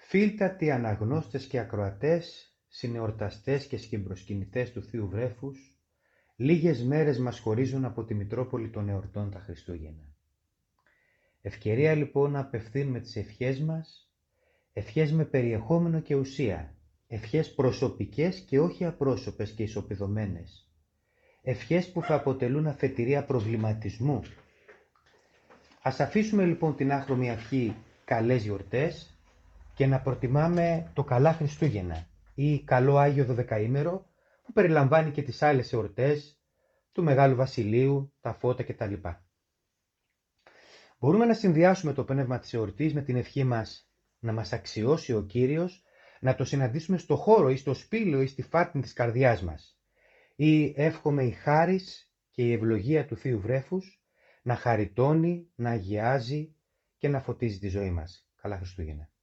Φίλτατοι αναγνώστες και ακροατές, συνεορταστές και σκυμπροσκυνητές του Θείου Βρέφους, λίγες μέρες μας χωρίζουν από τη Μητρόπολη των Εορτών τα Χριστούγεννα. Ευκαιρία λοιπόν να απευθύνουμε τις ευχές μας, ευχές με περιεχόμενο και ουσία, ευχές προσωπικές και όχι απρόσωπες και ισοπεδωμένες, ευχές που θα αποτελούν αφετηρία προβληματισμού. Ας αφήσουμε λοιπόν την άχρωμη ευχή καλές γιορτές και να προτιμάμε το καλά Χριστούγεννα ή καλό Άγιο Δωδεκαήμερο που περιλαμβάνει και τις άλλες εορτές του Μεγάλου Βασιλείου, τα φώτα κτλ. Μπορούμε να συνδυάσουμε το πνεύμα της εορτής με την ευχή μας να μας αξιώσει ο Κύριος, να το συναντήσουμε στο χώρο ή στο σπήλαιο ή στη φάτνη της καρδιάς μας. Ή εύχομαι η χάρις και η ευλογία του Θείου Βρέφους να χαριτώνει, να αγιάζει και να φωτίζει τη ζωή μας. Καλά Χριστούγεννα.